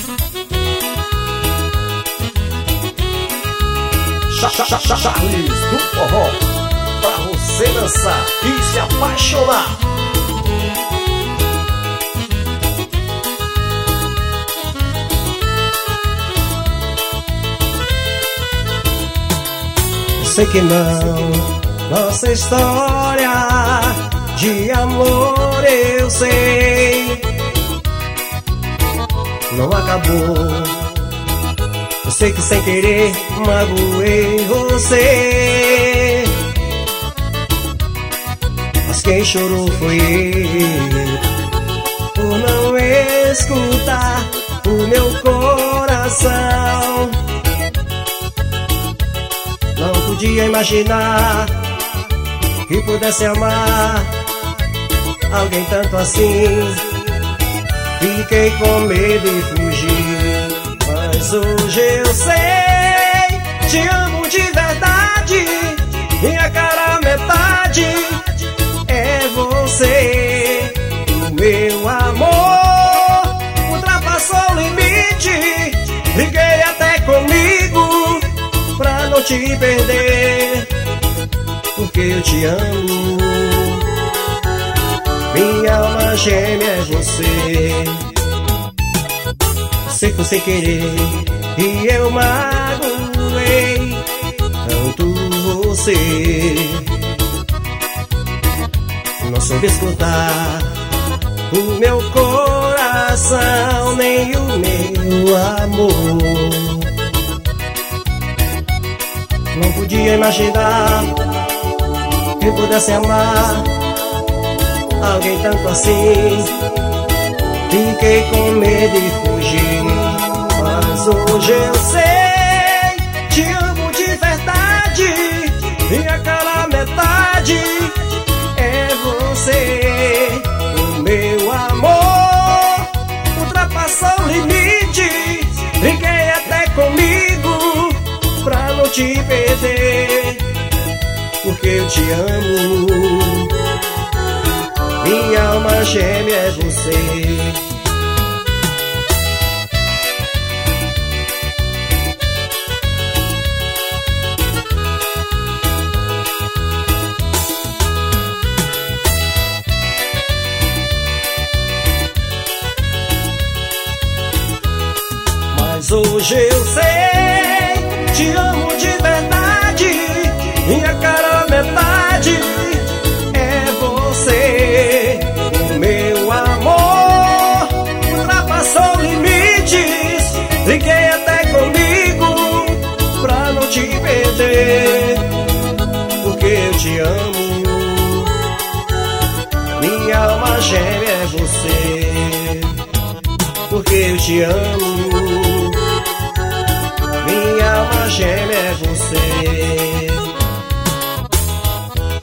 Charles do forró, pra você dançar e se apaixonar. Sei que não, nossa história de amor eu sei, não acabou. Eu sei que sem querer magoei você, mas quem chorou foi ele, por não escutar o meu coração. Não podia imaginar que pudesse amar alguém tanto assim. Fiquei com medo e fugi, mas hoje eu sei, te amo de verdade, minha cara metade é você. O meu amor ultrapassou o limite, briguei até comigo pra não te perder, porque eu te amo, minha alma gêmea é você. Sei que foi sem querer e eu magoei tanto você. Não soube escutar o meu coração, nem o meu amor. Não podia imaginar que pudesse amar alguém tanto assim. Fiquei com medo e fugi, mas hoje eu sei, te amo de verdade, minha cara metade é você. O meu amor ultrapassou o limite, briguei até comigo pra não te perder, porque eu te amo, minha alma gêmea é você. Mas hoje eu sei, te amo de verdade, minha cara metade é você. O meu amor ultrapassou limites, briguei até comigo pra não te perder, porque eu te amo, minha alma gêmea é você. Porque eu te amo, minha alma gêmea é você.